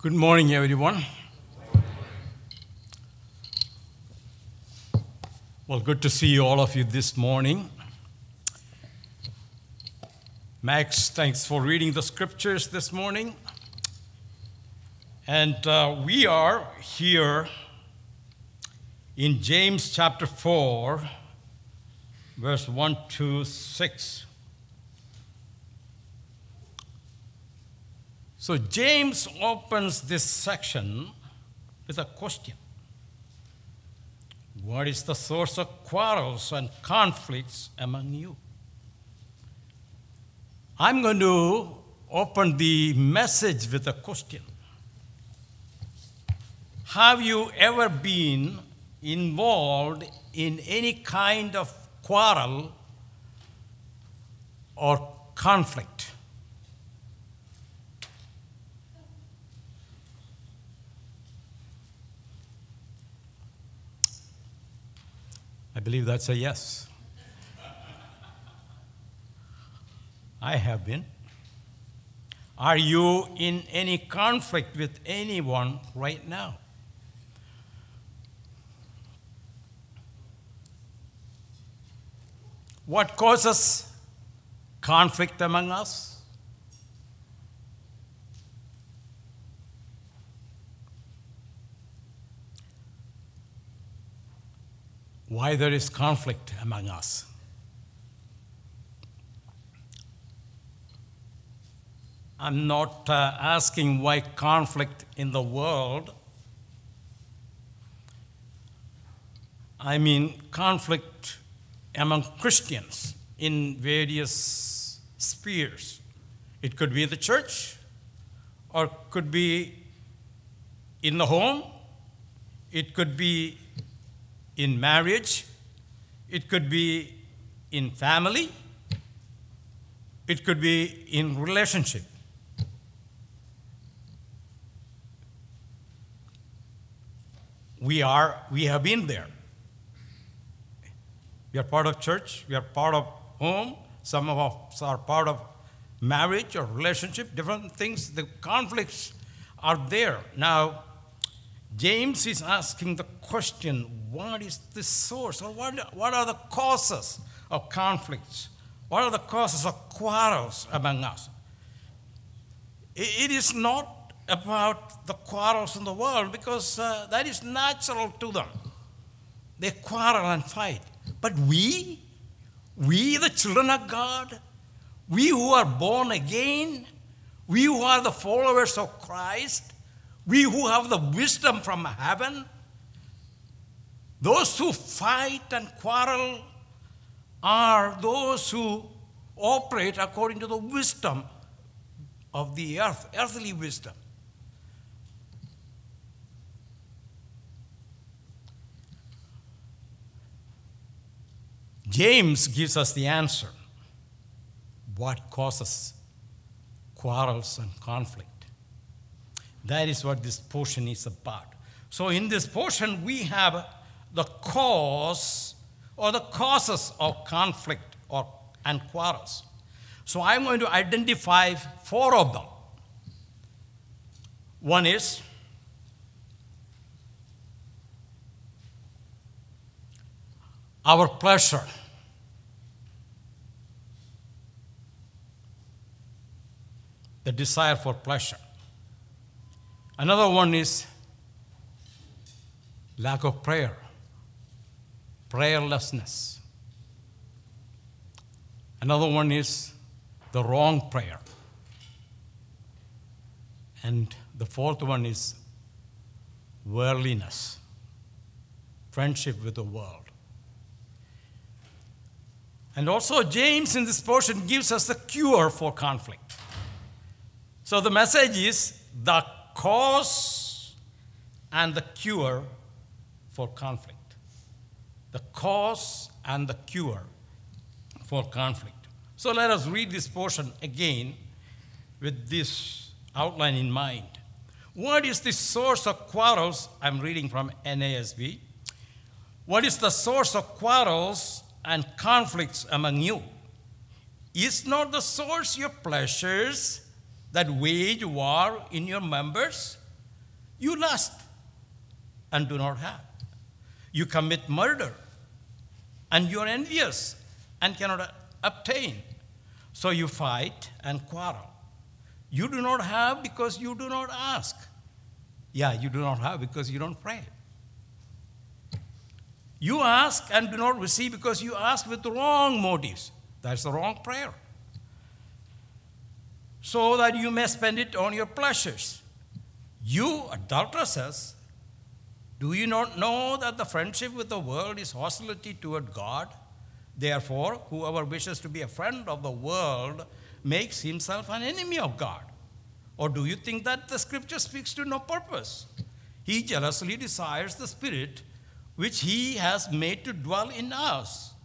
Good morning, everyone. Well, good to see all of you this morning. Max, thanks for reading the scriptures this morning. And we are here in James chapter 4, verse 1 to 6. So James opens this section with a question. What is the source of quarrels and conflicts among you? I'm going to open the message with a question. Have you ever been involved in any kind of quarrel or conflict? I believe that's a yes. I have been. Are you in any conflict with anyone right now? What causes conflict among us? Why there is conflict among us? I'm not asking why conflict in the world. I mean conflict among Christians in various spheres. It could be the church, or could be in the home. It could be in marriage. It could be in family. It could be in relationship. We have been there. We are part of church. We are part of home. Some of us are part of marriage or relationship, different things. The conflicts are there. Now, James is asking the question, what is the source, or what are the causes of conflicts? What are the causes of quarrels among us? It is not about the quarrels in the world, because that is natural to them. They quarrel and fight. But we the children of God, we who are born again, we who are the followers of Christ, we who have the wisdom from heaven, those who fight and quarrel are those who operate according to the wisdom of the earth, earthly wisdom. James gives us the answer. What causes quarrels and conflict? That is what this portion is about. So in this portion, we have the cause or the causes of conflict and quarrels. So I'm going to identify 4 of them. One is our pleasure. The desire for pleasure. Another one is lack of prayer, prayerlessness. Another one is the wrong prayer. And the 4th one is worldliness, friendship with the world. And also James in this portion gives us the cure for conflict. So the message is the cause and the cure for conflict. The cause and the cure for conflict. So let us read this portion again with this outline in mind. What is the source of quarrels? I'm reading from NASB. What is the source of quarrels and conflicts among you? Is not the source your pleasures that wage war in your members? You lust and do not have. You commit murder and you are envious and cannot obtain. So you fight and quarrel. You do not have because you do not ask. Yeah, you do not have because you don't pray. You ask and do not receive because you ask with the wrong motives. That's the wrong prayer. So that you may spend it on your pleasures. You adulteresses, do you not know that the friendship with the world is hostility toward God? Therefore, whoever wishes to be a friend of the world makes himself an enemy of God. Or do you think that the scripture speaks to no purpose? He jealously desires the Spirit which he has made to dwell in us.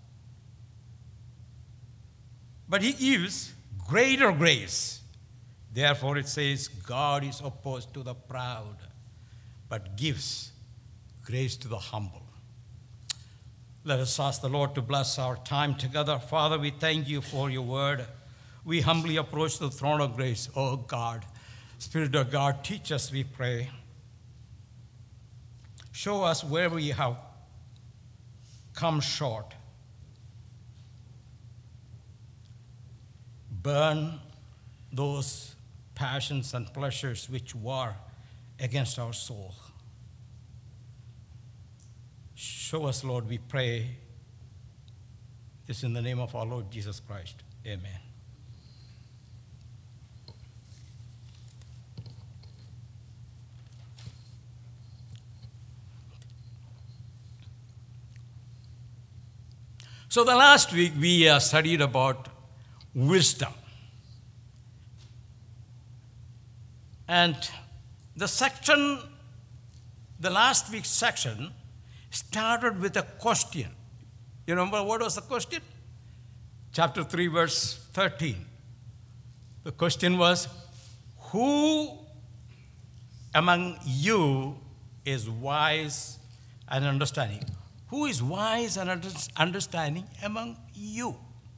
But he gives greater grace. Therefore it says, God is opposed to the proud, but gives grace to the humble. Let us ask the Lord to bless our time together. Father, we thank you for your word. We humbly approach the throne of grace. Oh God, Spirit of God, teach us, we pray. Show us where we have come short. Burn those passions and pleasures which war against our soul. Show us, Lord, we pray. This in the name of our Lord Jesus Christ. Amen. So the last week we studied about wisdom. And the last week's section started with a question. You remember what was the question? Chapter 3, verse 13. The question was, who among you is wise and understanding? Who is wise and understanding among you?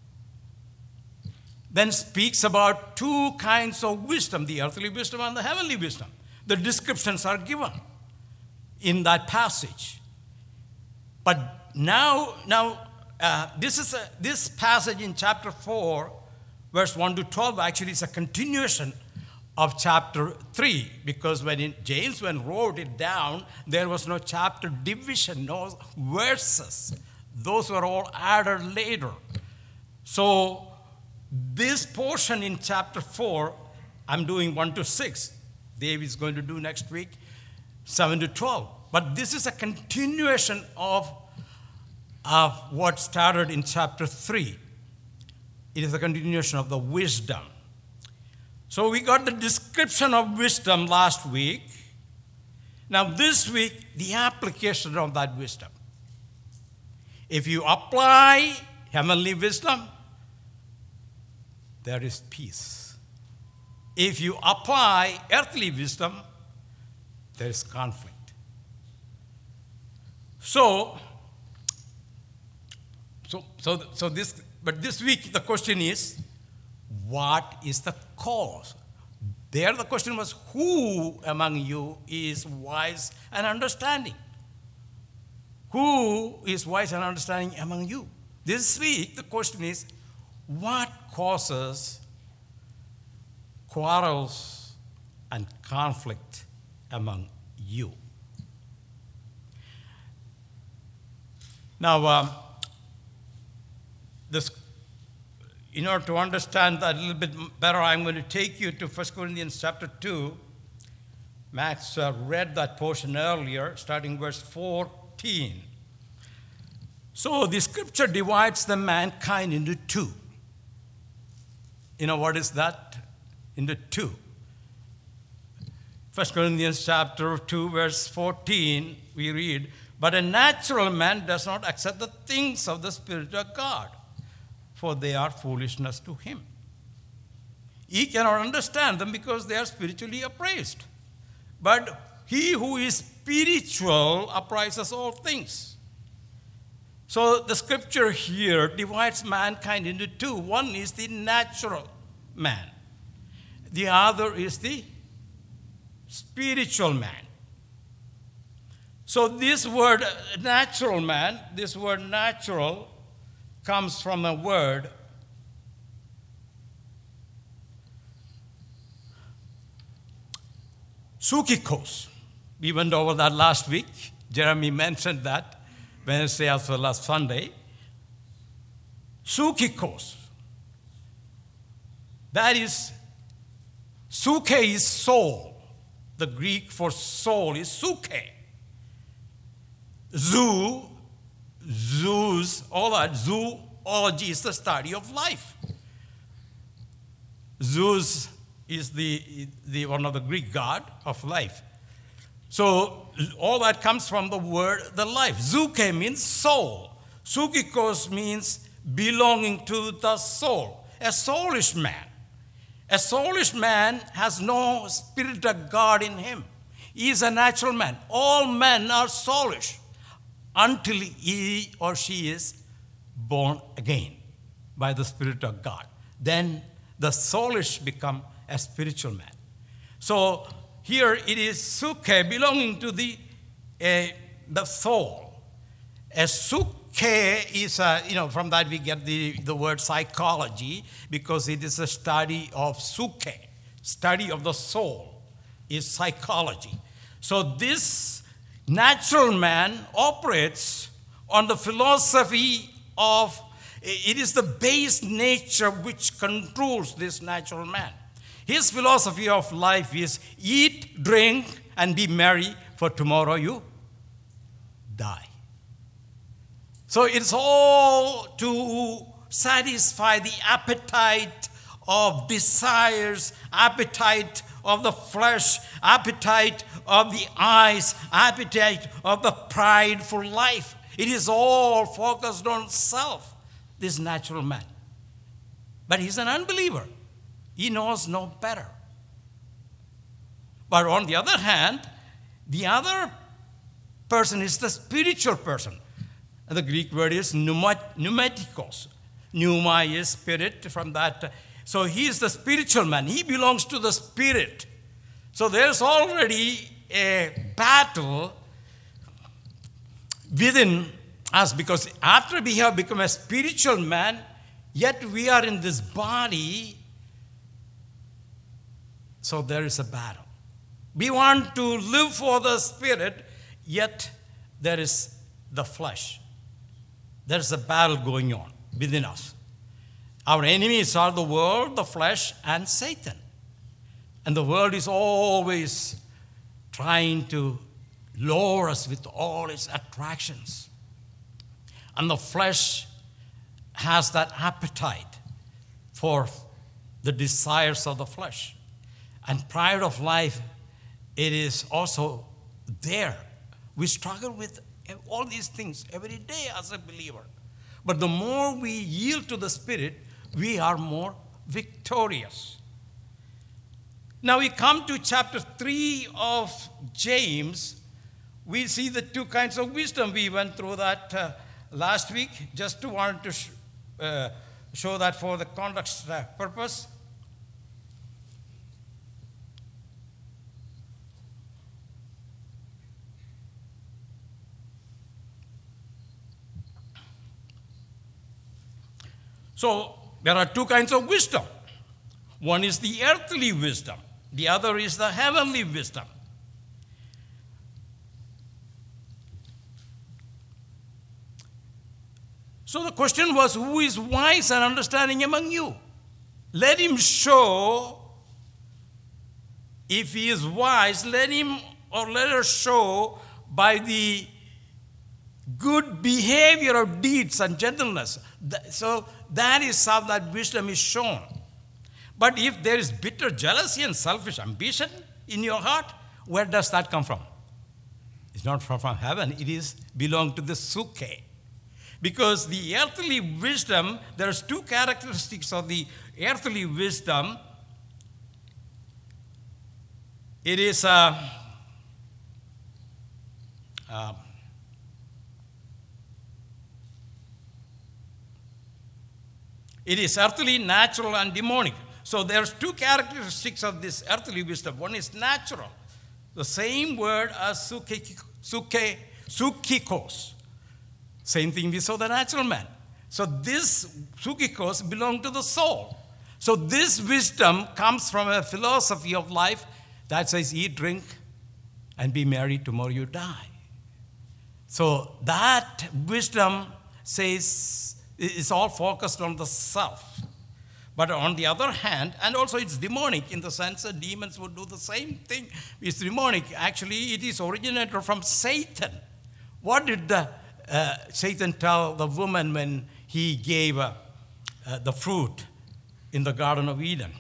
Then speaks about two kinds of wisdom, the earthly wisdom and the heavenly wisdom. The descriptions are given in that passage. But now, this passage in chapter 4, verse 1 to 12, actually is a continuation of chapter 3, because when James wrote it down, there was no chapter division, no verses. Those were all added later. So this portion in chapter 4, I'm doing 1 to 6. Dave is going to do next week 7 to 12. But this is a continuation of what started in chapter 3. It is a continuation of the wisdom. So we got the description of wisdom last week. Now this week, the application of that wisdom. If you apply heavenly wisdom, there is peace. If you apply earthly wisdom, there is conflict. But this week the question is, what is the cause? There the question was, who among you is wise and understanding? Who is wise and understanding among you? This week the question is, what causes quarrels and conflict among you? Now, in order to understand that a little bit better, I'm going to take you to 1 Corinthians chapter 2. Max read that portion earlier, starting verse 14. So the scripture divides the mankind into two. You know what is that? Into two. 1 Corinthians chapter 2, verse 14, we read, but a natural man does not accept the things of the Spirit of God, for they are foolishness to him. He cannot understand them because they are spiritually appraised. But he who is spiritual appraises all things. So the scripture here divides mankind into two. One is the natural man. The other is the spiritual man. So this word natural man, this word natural comes from a word sukikos. We went over that last week. Jeremy mentioned that Wednesday as well as Sunday. Sukikos. That is, suke is soul. The Greek for soul is suke. Zoos, all that. Zoology is the study of life. Zeus is the one of the Greek god of life. So all that comes from the word, the life. Zuke means soul. Sukikos means belonging to the soul. A soulish man. A soulish man has no spirit of God in him. He is a natural man. All men are soulish until he or she is born again by the Spirit of God. Then the soulish become a spiritual man. So here it is suke, belonging to the soul. A suke is, from that we get the word psychology, because it is a study of suke, study of the soul is psychology. So this natural man operates on the philosophy of, it is the base nature which controls this natural man. His philosophy of life is eat, drink, and be merry, for tomorrow you die. So it's all to satisfy the appetite of desires, appetite of the flesh, appetite of the eyes, appetite of the pride for life. It is all focused on self, this natural man. But he's an unbeliever. He knows no better. But on the other hand, the other person is the spiritual person. And the Greek word is pneumatikos. Pneuma is spirit, from that. So he is the spiritual man. He belongs to the spirit. So there's already a battle within us, because after we have become a spiritual man, yet we are in this body. So there is a battle. We want to live for the spirit, yet there is the flesh. There is a battle going on within us. Our enemies are the world, the flesh, and Satan. And the world is always trying to lure us with all its attractions. And the flesh has that appetite for the desires of the flesh. And pride of life, it is also there. We struggle with all these things every day as a believer. But the more we yield to the Spirit, we are more victorious. Now we come to chapter 3 of James. We see the two kinds of wisdom. We went through that last week. Just wanted to show that for the context purpose. So there are two kinds of wisdom. One is the earthly wisdom. The other is the heavenly wisdom. So the question was, who is wise and understanding among you? Let him show, if he is wise, let him or let her show by the good behavior of deeds and gentleness. So that is how that wisdom is shown. But if there is bitter jealousy and selfish ambition in your heart, where does that come from? It's not from heaven. It is belong to the suke. Because the earthly wisdom, there's two characteristics of the earthly wisdom. It is it is earthly, natural, and demonic. So there's two characteristics of this earthly wisdom. One is natural. The same word as sukikos. Same thing we saw the natural man. So this sukikos belongs to the soul. So this wisdom comes from a philosophy of life that says eat, drink, and be merry, tomorrow you die. So that wisdom says it's all focused on the self. But on the other hand, and also it's demonic in the sense that demons would do the same thing. It's demonic. Actually, it is originated from Satan. What did Satan tell the woman when he gave the fruit in the Garden of Eden?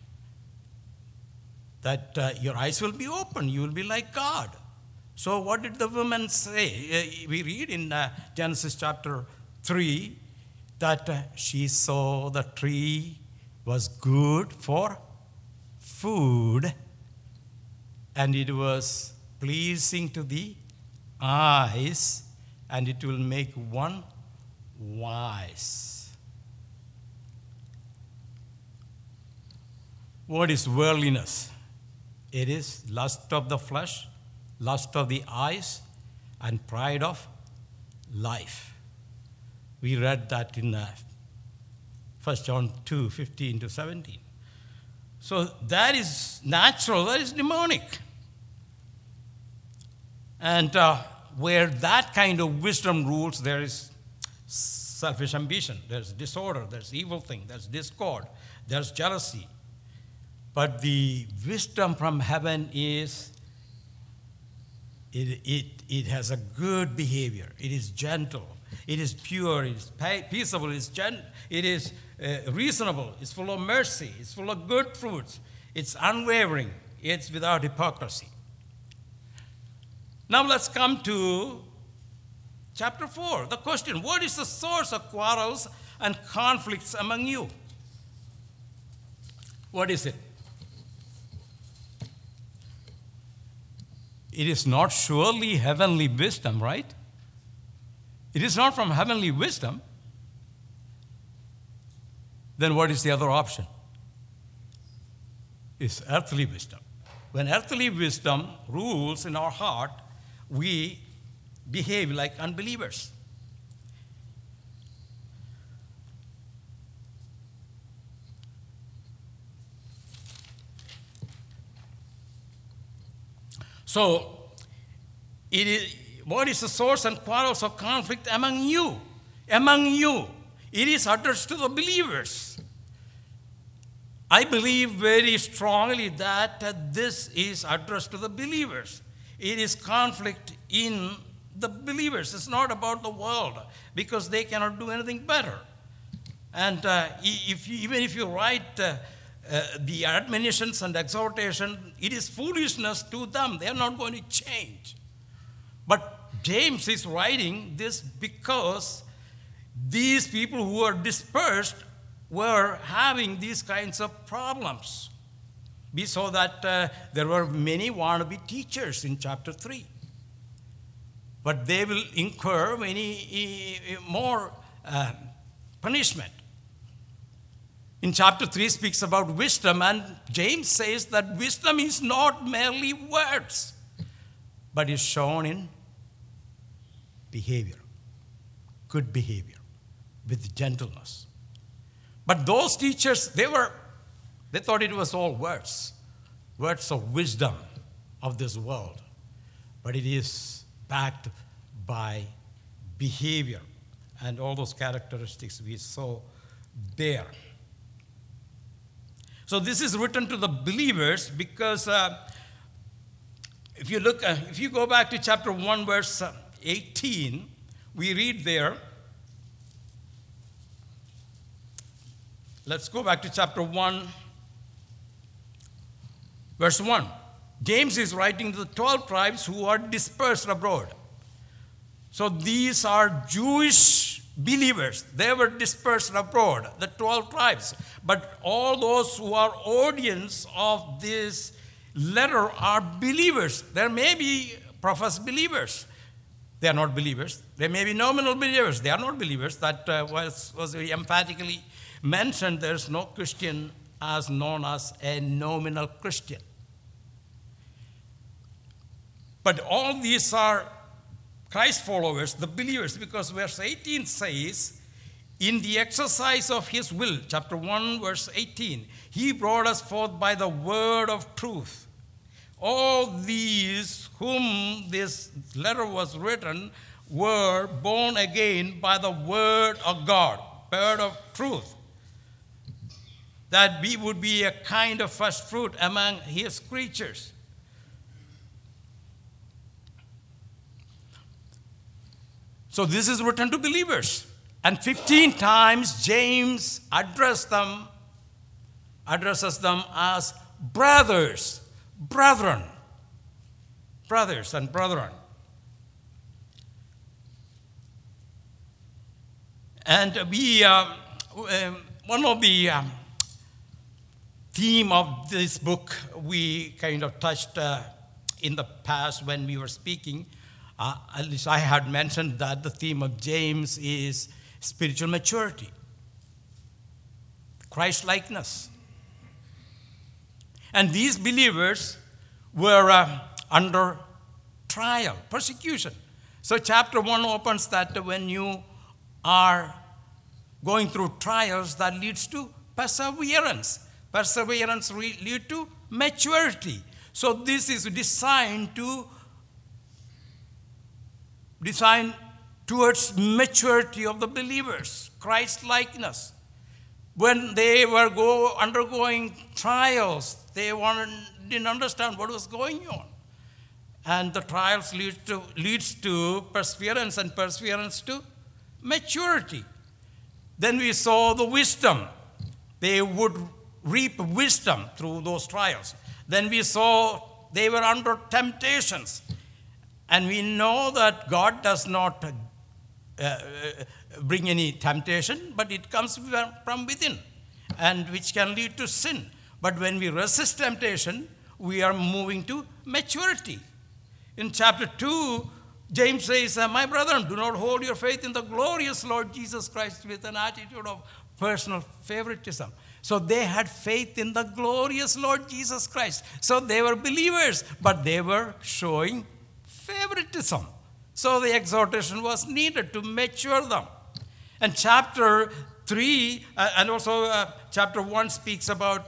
That your eyes will be open, you will be like God. So what did the woman say? We read in Genesis chapter 3 that she saw the tree was good for food and it was pleasing to the eyes and it will make one wise. What is worldliness? It is lust of the flesh, lust of the eyes, and pride of life. We read that in 1 John 2, 15 to 17. So that is natural, that is demonic. And where that kind of wisdom rules, there is selfish ambition, there's disorder, there's evil thing, there's discord, there's jealousy. But the wisdom from heaven is, it has a good behavior. It is gentle. It is pure. It is peaceable. It is reasonable. It's full of mercy. It's full of good fruits. It's unwavering. It's without hypocrisy. Now let's come to chapter 4. The question, what is the source of quarrels and conflicts among you? What is it? It is not surely heavenly wisdom, right? It is not from heavenly wisdom. Then what is the other option? It's earthly wisdom. When earthly wisdom rules in our heart, we behave like unbelievers. So, what is the source and quarrels of conflict among you? Among you. It is addressed to the believers. I believe very strongly that this is addressed to the believers. It is conflict in the believers. It's not about the world because they cannot do anything better. And even if you write the admonitions and exhortation, it is foolishness to them. They are not going to change. But James is writing this because these people who are dispersed were having these kinds of problems. We saw that there were many wannabe teachers in chapter 3. But they will incur many more punishment. In chapter 3 speaks about wisdom, and James says that wisdom is not merely words, but is shown in behavior, good behavior, with gentleness. But those teachers, they thought it was all words of wisdom of this world. But it is backed by behavior and all those characteristics we saw there. So this is written to the believers because if you go back to chapter 1, verse 18, we read there. Let's go back to chapter 1, verse 1. James is writing to the 12 tribes who are dispersed abroad. So these are Jewish believers. They were dispersed abroad, the 12 tribes. But all those who are audience of this letter are believers. There may be professed believers. They are not believers. There may be nominal believers. They are not believers. That was very emphatically mentioned. There's no Christian as known as a nominal Christian. But all these are Christ followers, the believers, because verse 18 says, in the exercise of his will, chapter 1, verse 18, he brought us forth by the word of truth. All these whom this letter was written were born again by the word of God, word of truth, that we would be a kind of first fruit among his creatures. So this is written to believers. And 15 times James addresses them as brothers, brethren, brothers and brethren. And one of the theme of this book we kind of touched in the past when we were speaking. At least I had mentioned that the theme of James is spiritual maturity, Christ-likeness. And these believers were under trial, persecution. So chapter 1 opens that when you are going through trials, that leads to perseverance. Perseverance leads to maturity. So this is designed towards maturity of the believers, Christ-likeness. When they were undergoing trials, they didn't understand what was going on. And the trials leads to perseverance, and perseverance to maturity. Then we saw the wisdom. They would reap wisdom through those trials. Then we saw they were under temptations. And we know that God does not bring any temptation, but it comes from within, and which can lead to sin. But when we resist temptation, we are moving to maturity. In chapter 2, James says, my brethren, do not hold your faith in the glorious Lord Jesus Christ with an attitude of personal favoritism. So they had faith in the glorious Lord Jesus Christ. So they were believers, but they were showing favoritism. So the exhortation was needed to mature them. And chapter 3, and also chapter 1 speaks about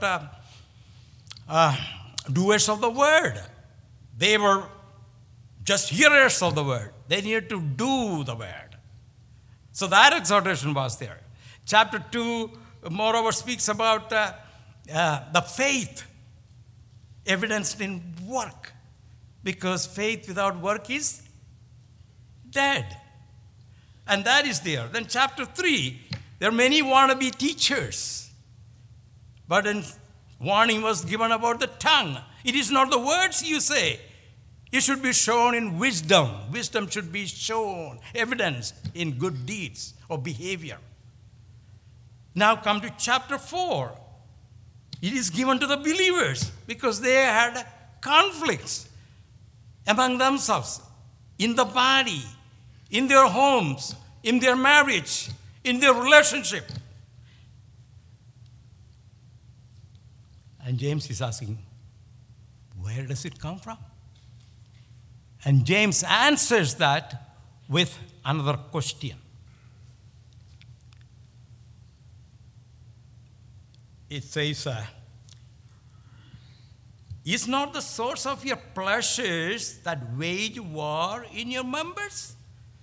doers of the word. They were just hearers of the word. They needed to do the word. So that exhortation was there. Chapter 2, moreover, speaks about the faith evidenced in work. Because faith without work is dead. And that is there. Then chapter 3, there are many wannabe teachers. But then warning was given about the tongue. It is not the words you say. It should be shown in wisdom. Wisdom should be shown, evidenced in good deeds or behavior. Now come to chapter 4. It is given to the believers because they had conflicts among themselves, in the body, in their homes, in their marriage, in their relationship. And James is asking, where does it come from? And James answers that with another question. It says, is not the source of your pleasures that wage war in your members?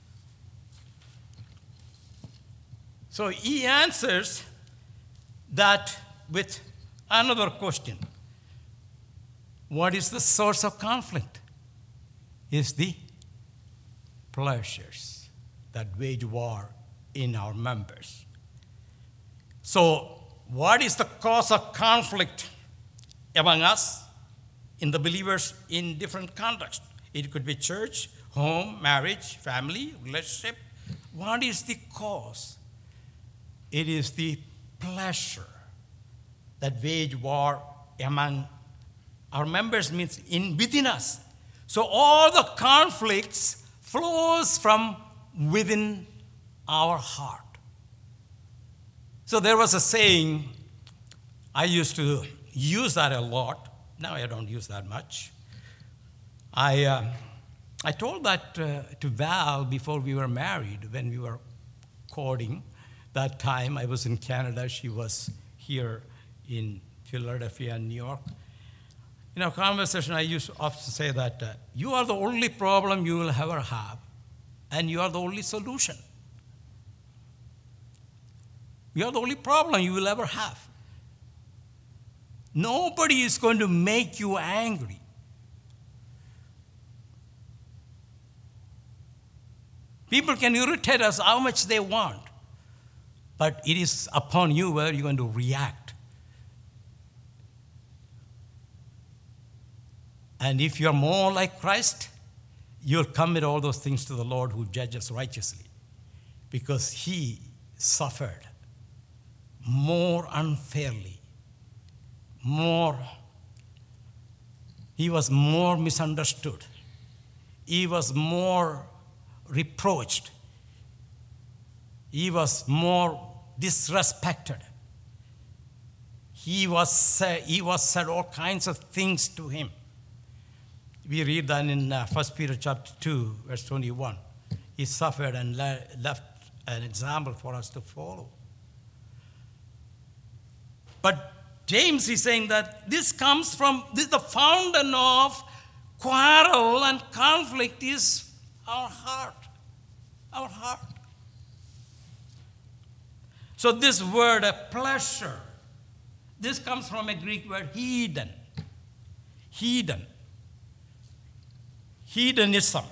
So he answers that with another question. What is the source of conflict? Is the pleasures that wage war in our members. So what is the cause of conflict among us, in the believers in different contexts? It could be church, home, marriage, family, relationship. What is the cause? It is the pleasure that wage war among our members, means within us. So all the conflicts flows from within our heart. So there was a saying, I used to use that a lot. Now I don't use that much. I I told that to Val before we were married, when we were courting. That time I was in Canada, she was here in Philadelphia and New York. In our conversation, I used to often say that you are the only problem you will ever have, and you are the only solution. You are the only problem you will ever have. Nobody is going to make you angry. People can irritate us how much they want, but it is upon you where you're going to react. And if you're more like Christ, you'll commit all those things to the Lord who judges righteously, because he suffered more unfairly, he was more misunderstood, he was more reproached, he was more disrespected. He was said all kinds of things to him. We read that in 1 Peter chapter 2, verse 21. He suffered and left an example for us to follow. But James is saying that this comes from, the fountain of quarrel and conflict is our heart. Our heart. So this word, a pleasure, this comes from a Greek word, hedon. Hedon. Hedonism.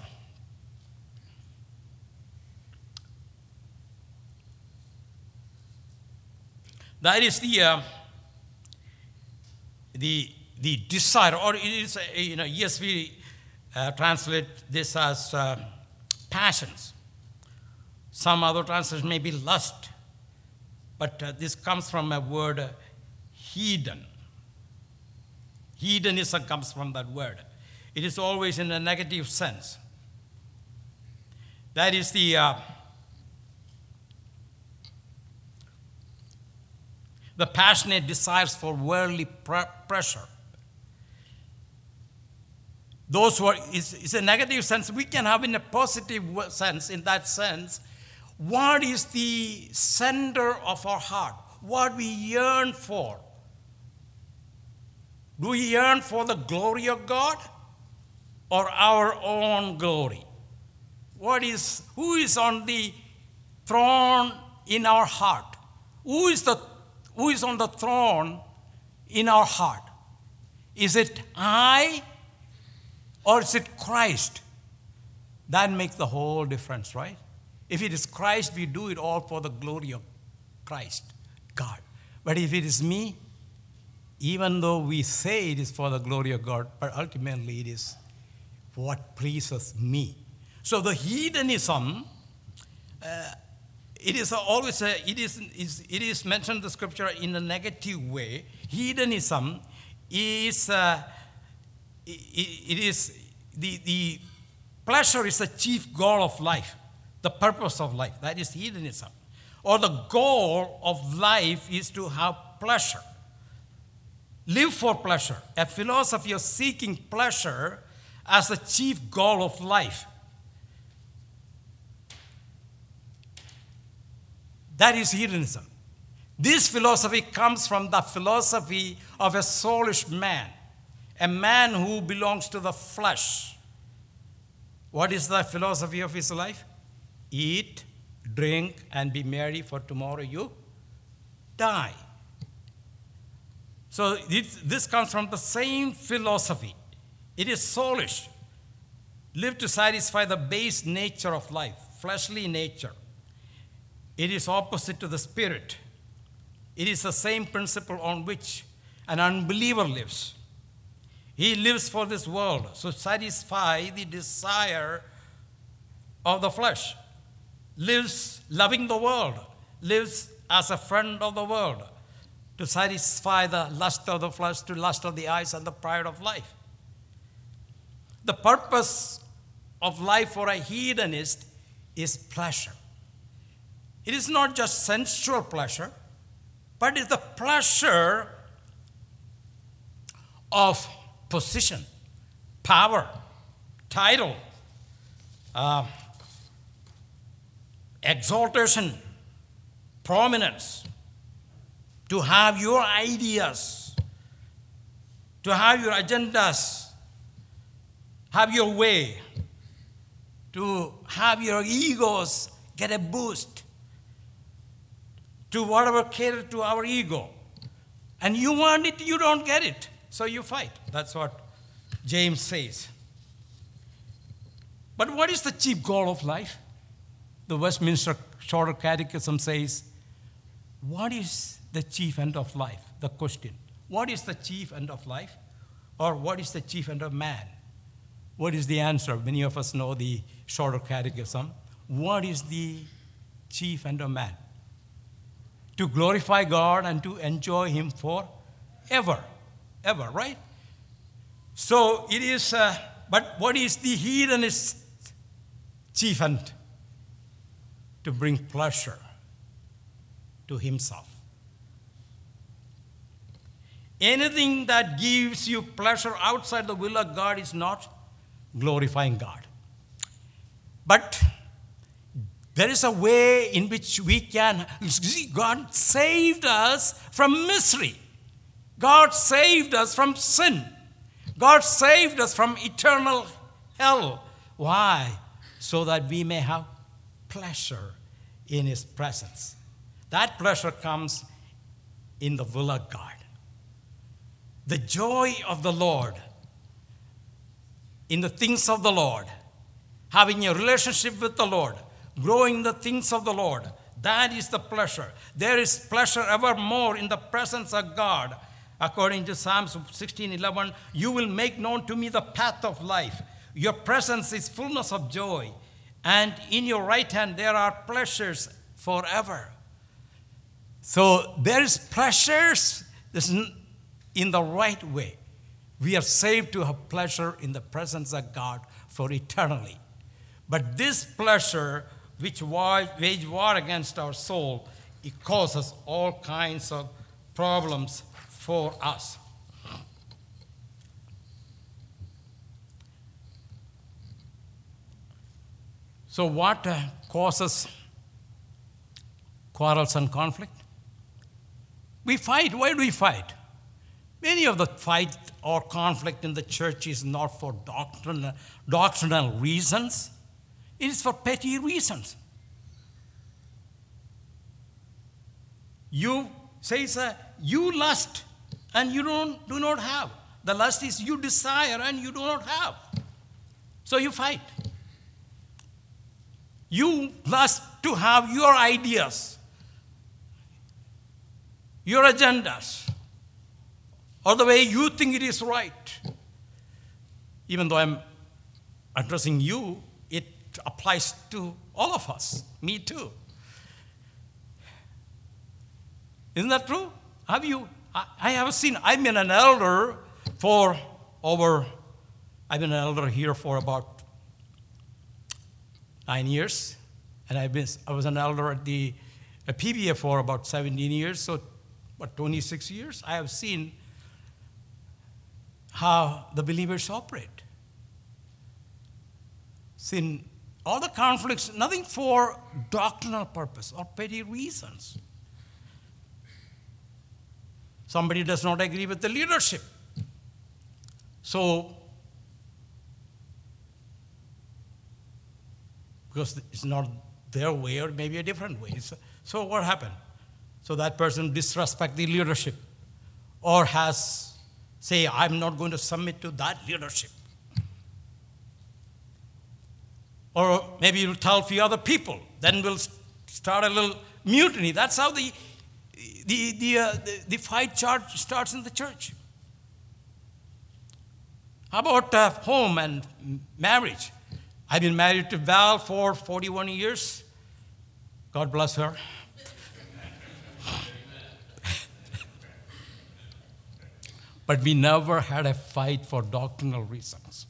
That is the desire, or it is, ESV translate this as passions. Some other translations may be lust, but this comes from a word, hedon. Hedonism comes from that word. It is always in a negative sense. That is the passionate desires for worldly pressure. Those who are, it's a negative sense. We can have in a positive sense, in that sense, what is the center of our heart? What we yearn for? Do we yearn for the glory of God or our own glory? Who is on the throne in our heart? Who is on the throne in our heart? Is it I or is it Christ? That makes the whole difference, right? If it is Christ, we do it all for the glory of Christ, God. But if it is me, even though we say it is for the glory of God, but ultimately it is what pleases me. So the hedonism, it is mentioned in the scripture in a negative way. Hedonism is the pleasure is the chief goal of life, the purpose of life. That is hedonism. Or the goal of life is to have pleasure. Live for pleasure. A philosophy of seeking pleasure as the chief goal of life. That is hedonism. This philosophy comes from the philosophy of a soulish man, a man who belongs to the flesh. What is the philosophy of his life? Eat, drink, and be merry, for tomorrow you die. So this comes from the same philosophy. It is soulish. Live to satisfy the base nature of life, fleshly nature. It is opposite to the spirit. It is the same principle on which an unbeliever lives. He lives for this world, so satisfy the desire of the flesh. Lives loving the world, lives as a friend of the world, to satisfy the lust of the flesh, to lust of the eyes and the pride of life. The purpose of life for a hedonist is pleasure. It is not just sensual pleasure, but it's the pleasure of position, power, title, uh, exaltation, prominence, to have your ideas, to have your agendas, have your way, to have your egos get a boost, to whatever cater to our ego. And you want it, you don't get it, so you fight. That's what James says. But what is the chief goal of life? The Westminster Shorter Catechism says, what is the chief end of life? The question. What is the chief end of life? Or what is the chief end of man? What is the answer? Many of us know the Shorter Catechism. What is the chief end of man? To glorify God and to enjoy Him forever. Ever, right? So it is, but what is the hedonist chief end? To bring pleasure to himself. Anything that gives you pleasure outside the will of God is not glorifying God. But there is a way in which we can, see, God saved us from misery. God saved us from sin. God saved us from eternal hell. Why? So that we may have pleasure in His presence. That pleasure comes in the will of God. The joy of the Lord, in the things of the Lord, having a relationship with the Lord, growing in the things of the Lord, that is the pleasure. There is pleasure evermore in the presence of God. According to Psalms 16:11, you will make known to me the path of life. Your presence is fullness of joy, and in your right hand there are pleasures forever. So there is pleasures in the right way. We are saved to have pleasure in the presence of God for eternally. But this pleasure, which wage war against our soul, it causes all kinds of problems for us. So what causes quarrels and conflict? We fight. Why do we fight? Many of the fight or conflict in the church is not for doctrinal reasons. It is for petty reasons. You says you lust and you do not have. The lust is you desire and you do not have. So you fight. You lust to have your ideas, your agendas, or the way you think it is right. Even though I'm addressing you, it applies to all of us, me too. Isn't that true? I have seen, I've been an elder here for about 9 years, and I was an elder at the PBA for about 17 years, so 26 years. I have seen how the believers operate. Seen all the conflicts, nothing for doctrinal purpose or petty reasons. Somebody does not agree with the leadership. So, because it's not their way or maybe a different way. So what happened? So that person disrespects the leadership or say, I'm not going to submit to that leadership. Or maybe you'll tell a few other people. Then we'll start a little mutiny. That's how the fight starts in the church. How about home and marriage? I've been married to Val for 41 years. God bless her. But we never had a fight for doctrinal reasons.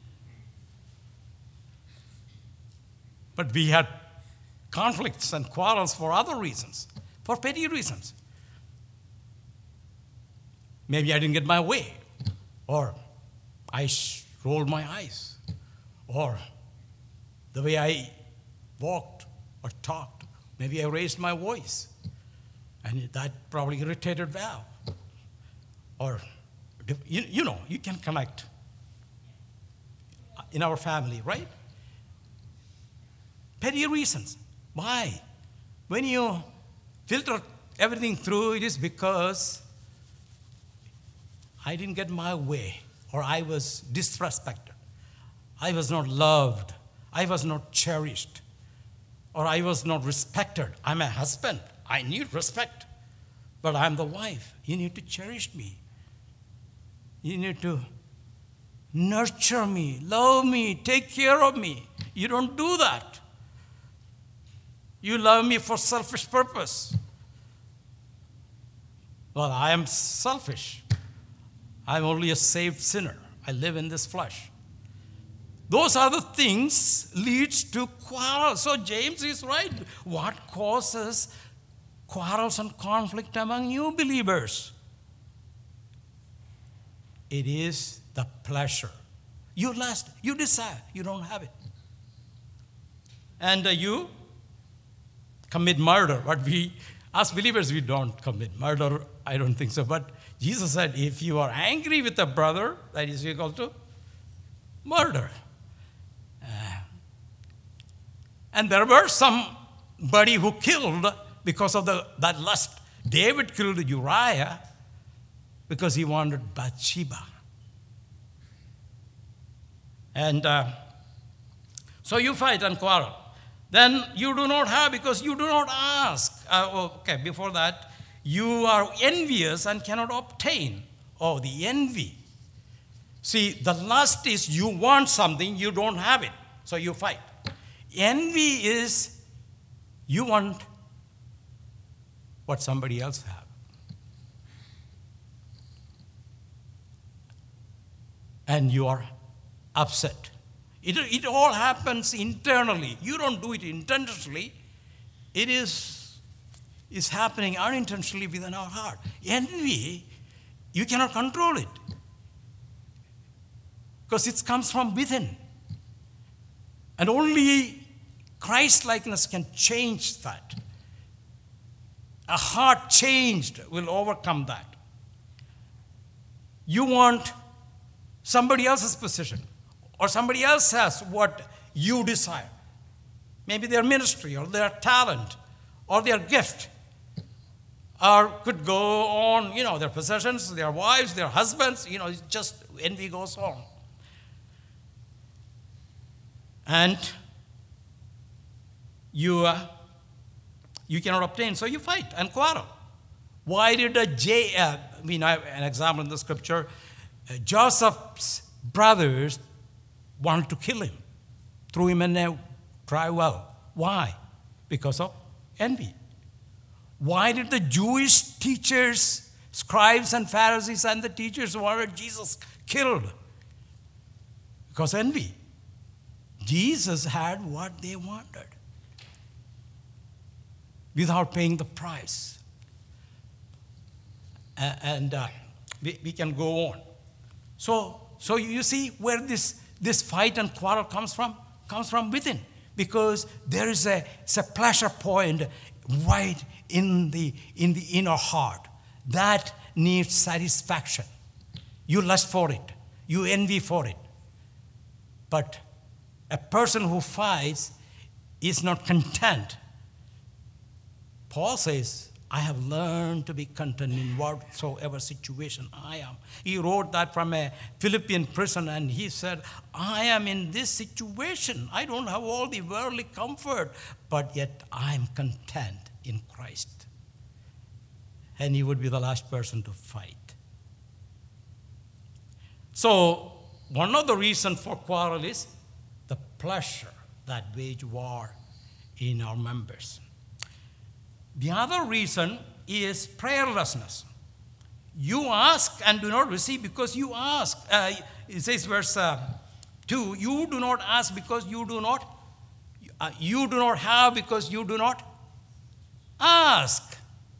But we had conflicts and quarrels for other reasons, for petty reasons. Maybe I didn't get my way, or I rolled my eyes, or the way I walked or talked. Maybe I raised my voice, and that probably irritated Val. Or, you know, you can connect in our family, right? Petty reasons. Why? When you filter everything through, it is because I didn't get my way, or I was disrespected. I was not loved. I was not cherished, or I was not respected. I'm a husband. I need respect, but I'm the wife. You need to cherish me. You need to nurture me, love me, take care of me. You don't do that. You love me for selfish purpose. Well, I am selfish. I'm only a saved sinner. I live in this flesh. Those are the things leads to quarrels. So James is right. What causes quarrels and conflict among you believers? It is the pleasure. You lust, you desire, you don't have it. And you commit murder. But we, as believers, we don't commit murder. I don't think so. But Jesus said, if you are angry with a brother, that is equal to murder. And there were somebody who killed because of that lust. David killed Uriah because he wanted Bathsheba. And so you fight and quarrel. Then you do not have because you do not ask. Before that, you are envious and cannot obtain. Oh, the envy. See, the lust is you want something, you don't have it, so you fight. Envy is you want what somebody else has. And you are upset. It all happens internally. You don't do it intentionally. It is happening unintentionally within our heart. Envy, you cannot control it. Because it comes from within. And only Christ-likeness can change that. A heart changed will overcome that. You want somebody else's position, or somebody else has what you desire. Maybe their ministry, or their talent, or their gift, or could go on, their possessions, their wives, their husbands, just envy goes on. And you cannot obtain, so you fight and quarrel. Why did I have an example in the scripture. Joseph's brothers wanted to kill him, threw him in a dry well. Why? Because of envy. Why did the Jewish teachers, scribes and Pharisees and the teachers wanted Jesus killed? Because envy. Jesus had what they wanted without paying the price. And we can go on. So you see where this fight and quarrel comes from? Comes from within. Because there is a pleasure point right in the inner heart that needs satisfaction. You lust for it. You envy for it. But a person who fights is not content. Paul says, I have learned to be content in whatsoever situation I am. He wrote that from a Philippian prison, and he said, I am in this situation. I don't have all the worldly comfort, but yet I am content in Christ. And he would be the last person to fight. So, one of the reasons for quarrel is the pleasure that wage war in our members. The other reason is prayerlessness. You ask and do not receive because you ask. It says verse 2, you do not ask because you do not have because you do not ask.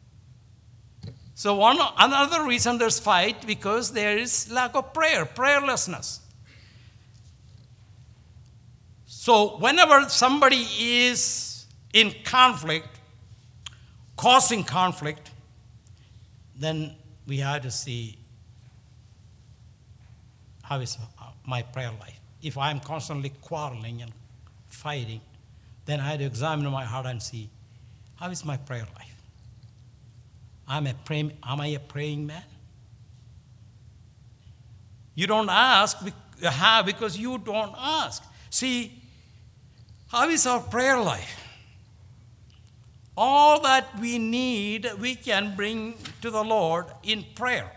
So another reason there's fight because there is lack of prayer, prayerlessness. So whenever somebody is in conflict, causing conflict, then we have to see how is my prayer life. If I am constantly quarreling and fighting, then I have to examine my heart and see how is my prayer life. Am I a praying man? You don't ask because you don't ask. See, how is our prayer life? All that we need, we can bring to the Lord in prayer.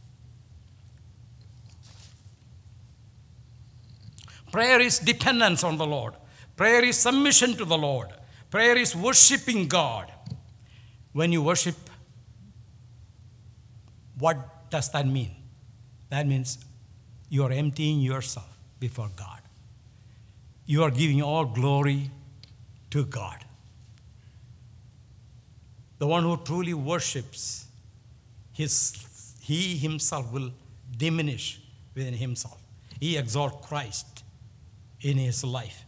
Prayer is dependence on the Lord. Prayer is submission to the Lord. Prayer is worshiping God. When you worship, what does that mean? That means you are emptying yourself before God. You are giving all glory to God. The one who truly worships, he himself will diminish within himself. He exalts Christ in his life.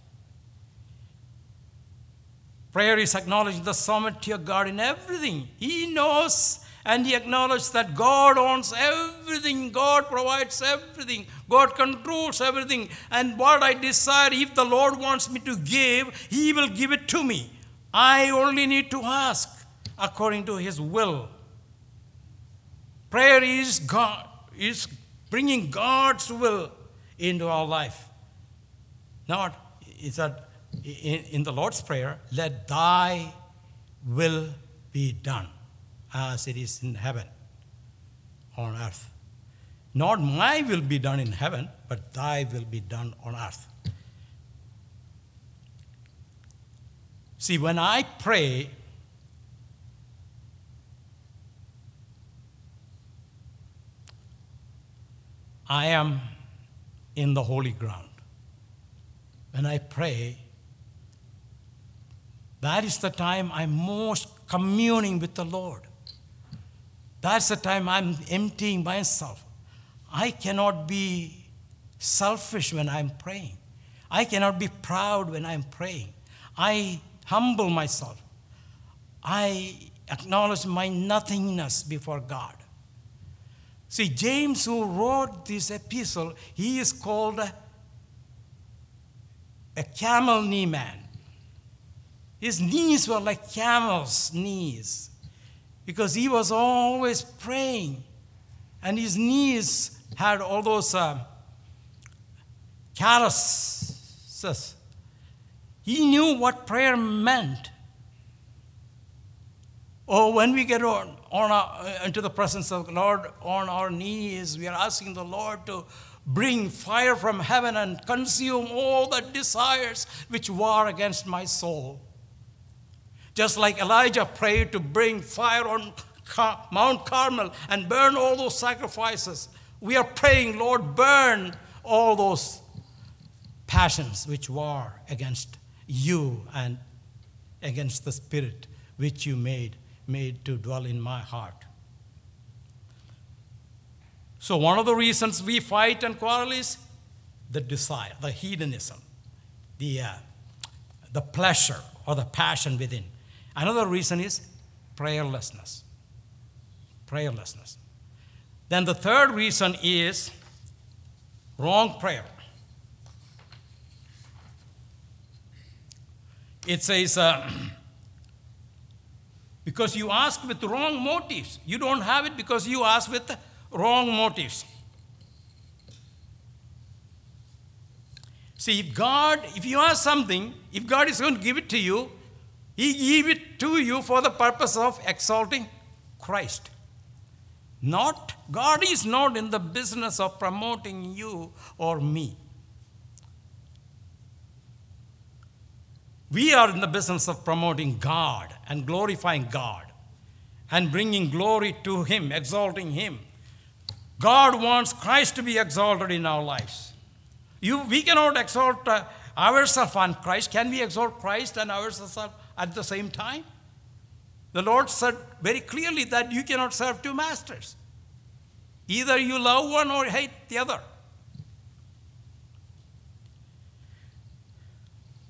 Prayer is acknowledging the sovereignty of God in everything. He knows and he acknowledges that God owns everything. God provides everything. God controls everything. And what I desire, if the Lord wants me to give, he will give it to me. I only need to ask according to his will. Prayer is bringing God's will into our life. Not, is that in the Lord's Prayer, let thy will be done as it is in heaven, on earth. Not my will be done in heaven, but thy will be done on earth. See, when I pray, I am in the holy ground. When I pray, that is the time I'm most communing with the Lord. That's the time I'm emptying myself. I cannot be selfish when I'm praying. I cannot be proud when I'm praying. I humble myself. I acknowledge my nothingness before God. See, James, who wrote this epistle, he is called a camel knee man. His knees were like camel's knees because he was always praying. And his knees had all those calluses. He knew what prayer meant. Or when we get into the presence of the Lord on our knees, we are asking the Lord to bring fire from heaven and consume all the desires which war against my soul. Just like Elijah prayed to bring fire on Mount Carmel and burn all those sacrifices, we are praying, Lord, burn all those passions which war against you and against the spirit which you made to dwell in my heart. So one of the reasons we fight and quarrel is the desire, the hedonism, the pleasure or the passion within. Another reason is prayerlessness. Prayerlessness. Then the third reason is wrong prayer. It says, because you ask with wrong motives. You don't have it because you ask with wrong motives. See, if you ask something, if God is going to give it to you, he gave it to you for the purpose of exalting Christ. God is not in the business of promoting you or me. We are in the business of promoting God and glorifying God and bringing glory to him, exalting him. God wants Christ to be exalted in our lives. We cannot exalt ourselves on Christ. Can we exalt Christ and ourselves at the same time? The Lord said very clearly that you cannot serve two masters. Either you love one or hate the other.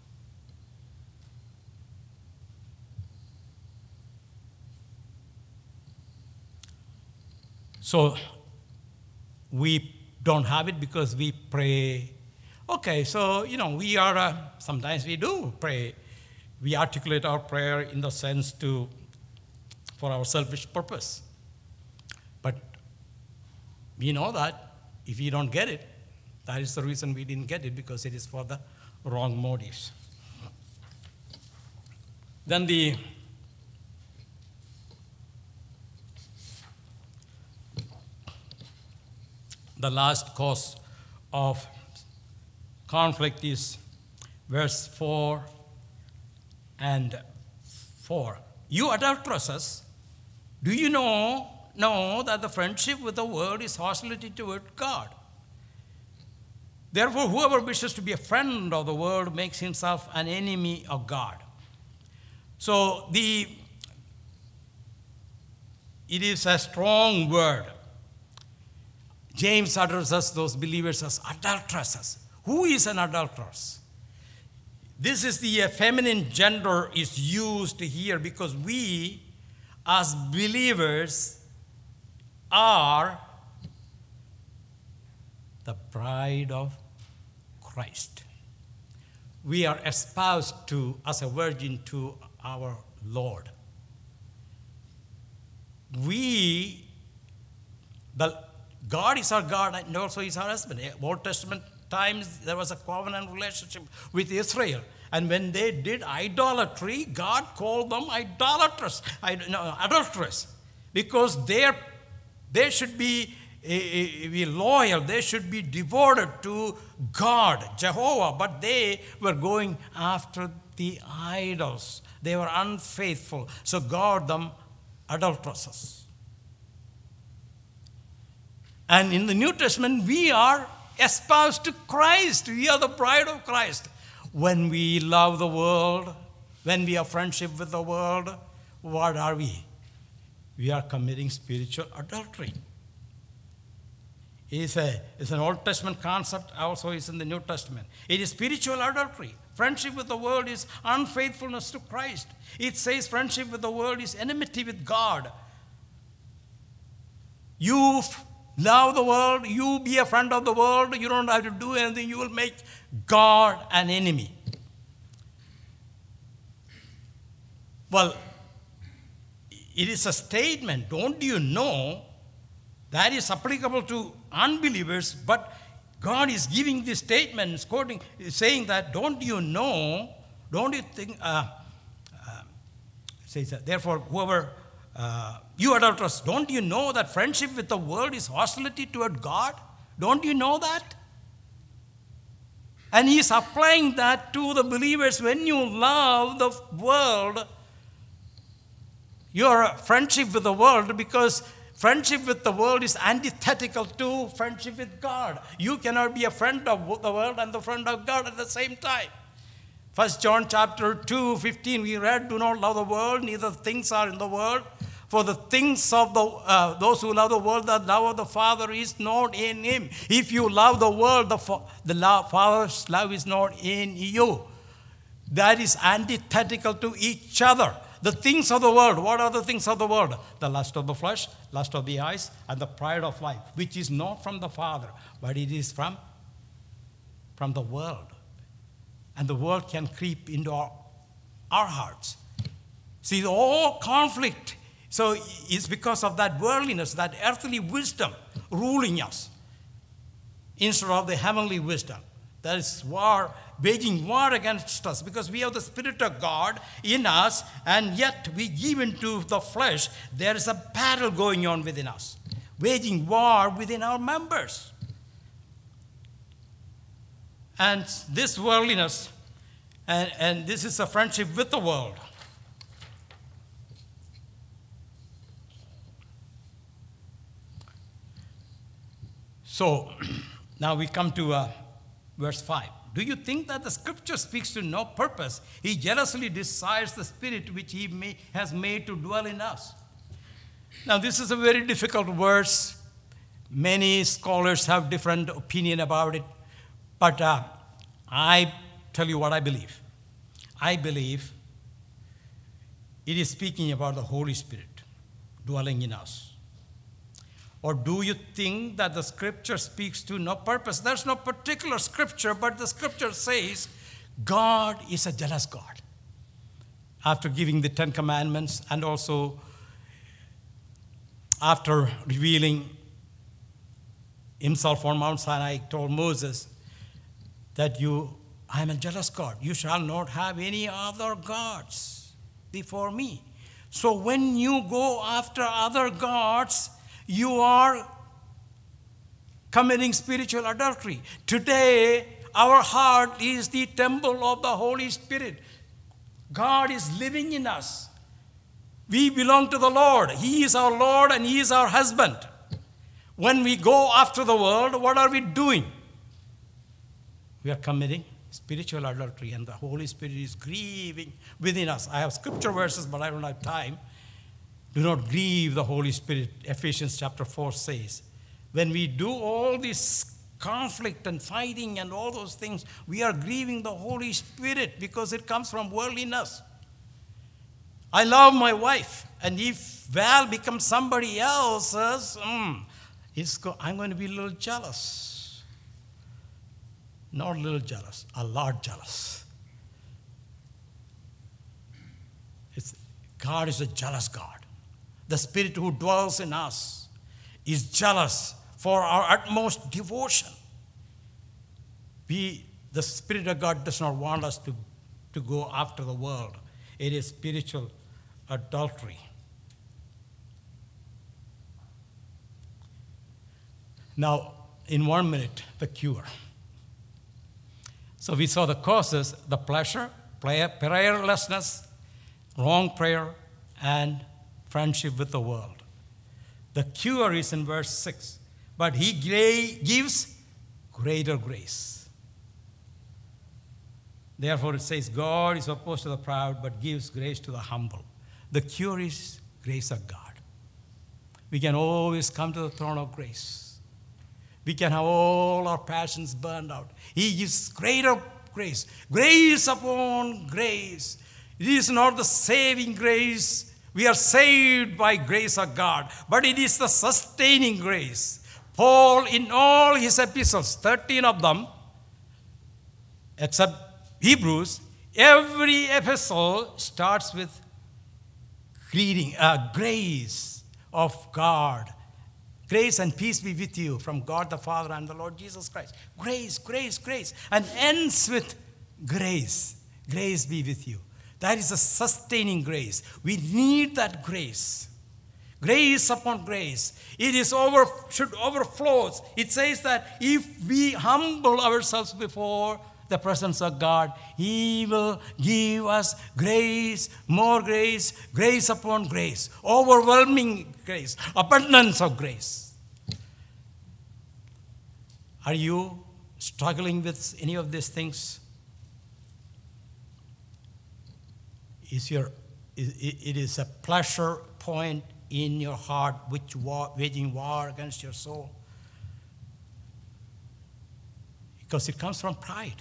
So we don't have it because we pray. Okay, so, we are, sometimes we do pray. We articulate our prayer in the sense for our selfish purpose. But we know that if we don't get it, that is the reason we didn't get it, because it is for the wrong motives. Then the last cause of conflict is verse 4 and 4. You adulteresses, do you know that the friendship with the world is hostility toward God? Therefore, whoever wishes to be a friend of the world makes himself an enemy of God. So it is a strong word. James addresses those believers as adulteresses. Who is an adulteress? This is the feminine gender is used here because we, as believers, are the bride of Christ. We are espoused as a virgin to our Lord. God is our God and also is our husband. In Old Testament times, there was a covenant relationship with Israel. And when they did idolatry, God called them adulterous, because they should be loyal, they should be devoted to God, Jehovah, but they were going after the idols. They were unfaithful, so God called them adulteresses. And in the New Testament, we are espoused to Christ. We are the bride of Christ. When we love the world, when we have friendship with the world, what are we? We are committing spiritual adultery. It's an Old Testament concept, also is in the New Testament. It is spiritual adultery. Friendship with the world is unfaithfulness to Christ. It says friendship with the world is enmity with God. You love the world, you be a friend of the world, you don't have to do anything, you will make God an enemy. Well, it is a statement, don't you know, that is applicable to unbelievers, but God is giving this statement, saying that, don't you know, don't you think, says that, therefore, whoever, you adulterers, don't you know that friendship with the world is hostility toward God? Don't you know that? And he's applying that to the believers. When you love the world, your friendship with the world, because friendship with the world is antithetical to friendship with God. You cannot be a friend of the world and the friend of God at the same time. 1 John chapter 2:15, we read, do not love the world, neither things are in the world. For the things of those who love the world, the love of the Father is not in him. If you love the world, the Father's love is not in you. That is antithetical to each other. The things of the world, what are the things of the world? The lust of the flesh, lust of the eyes, and the pride of life, which is not from the Father, but it is from the world. And the world can creep into our hearts. See, all conflict, so it's because of that worldliness, that earthly wisdom ruling us instead of the heavenly wisdom. That is waging war against us, because we have the Spirit of God in us, and yet we give into the flesh. There is a battle going on within us, waging war within our members. And this worldliness, and this is a friendship with the world. So now we come to verse 5. Do you think that the scripture speaks to no purpose? He jealously desires the Spirit which he has made to dwell in us. Now this is a very difficult verse. Many scholars have different opinion about it. But I tell you what I believe. I believe it is speaking about the Holy Spirit dwelling in us. Or do you think that the scripture speaks to no purpose? There's no particular scripture, but the scripture says God is a jealous God. After giving the 10 Commandments and also after revealing himself on Mount Sinai, told Moses that I am a jealous God. You shall not have any other gods before me. So when you go after other gods, you are committing spiritual adultery. Today, our heart is the temple of the Holy Spirit. God is living in us. We belong to the Lord. He is our Lord and He is our husband. When we go after the world, what are we doing? We are committing spiritual adultery, and the Holy Spirit is grieving within us. I have scripture verses, but I don't have time. Do not grieve the Holy Spirit. Ephesians chapter 4 says, when we do all this conflict and fighting and all those things, we are grieving the Holy Spirit because it comes from worldliness. I love my wife, and if Val becomes somebody else's, I'm going to be a little jealous. Not a little jealous, a lot jealous. God is a jealous God. The Spirit who dwells in us is jealous for our utmost devotion. The Spirit of God does not want us to go after the world. It is spiritual adultery. Now, in 1 minute, the cure. So we saw the causes: the pleasure, prayerlessness, wrong prayer, and friendship with the world. The cure is in verse 6. But He gives greater grace. Therefore it says, God is opposed to the proud, but gives grace to the humble. The cure is grace of God. We can always come to the throne of grace. We can have all our passions burned out. He gives greater grace. Grace upon grace. It is not the saving grace. We are saved by grace of God, but it is the sustaining grace. Paul, in all his epistles, 13 of them, except Hebrews, every epistle starts with greeting, grace of God. Grace and peace be with you from God the Father and the Lord Jesus Christ. Grace, grace, grace. And ends with grace. Grace be with you. That is a sustaining grace. We need that grace. Grace upon grace. It is should overflow. It says that if we humble ourselves before the presence of God, He will give us grace, more grace, grace upon grace, overwhelming grace, abundance of grace. Are you struggling with any of these things? It is a pleasure point in your heart which waging war against your soul. Because it comes from pride.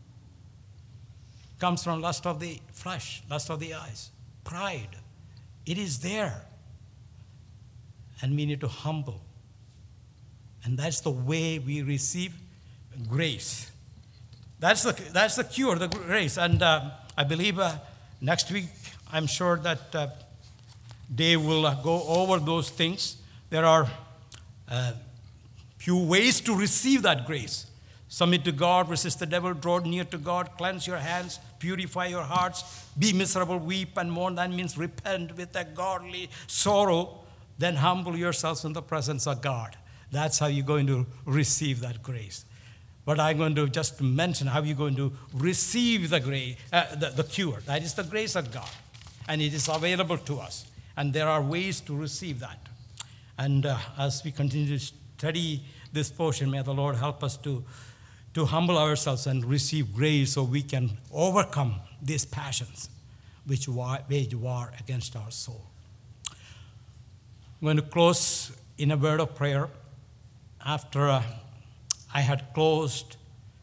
It comes from lust of the flesh, lust of the eyes. Pride. It is there. And we need to humble. And that's the way we receive grace. That's the cure, the grace. And I believe next week, I'm sure that Dave will go over those things. There are few ways to receive that grace. Submit to God, resist the devil, draw near to God, cleanse your hands, purify your hearts, be miserable, weep and mourn. That means repent with a godly sorrow, then humble yourselves in the presence of God. That's how you're going to receive that grace. But I'm going to just mention how you're going to receive the grace, the cure. That is the grace of God. And it is available to us. And there are ways to receive that. And as we continue to study this portion, may the Lord help us to humble ourselves and receive grace so we can overcome these passions which wage war against our soul. I'm going to close in a word of prayer. After I had closed,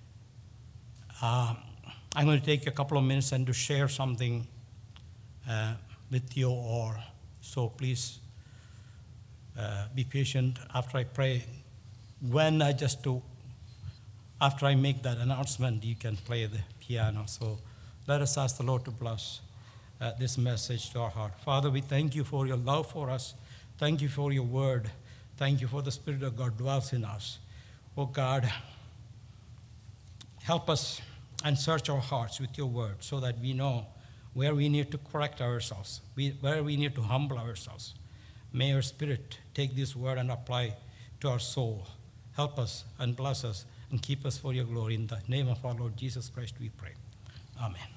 I'm going to take a couple of minutes and to share something with you all. So please be patient after I pray. When after I make that announcement, you can play the piano. So let us ask the Lord to bless this message to our heart. Father, we thank you for your love for us. Thank you for your word. Thank you for the Spirit of God dwells in us. Oh God, help us and search our hearts with your word so that we know where we need to correct ourselves, where we need to humble ourselves. May your Spirit take this word and apply to our soul. Help us and bless us and keep us for your glory. In the name of our Lord Jesus Christ we pray. Amen.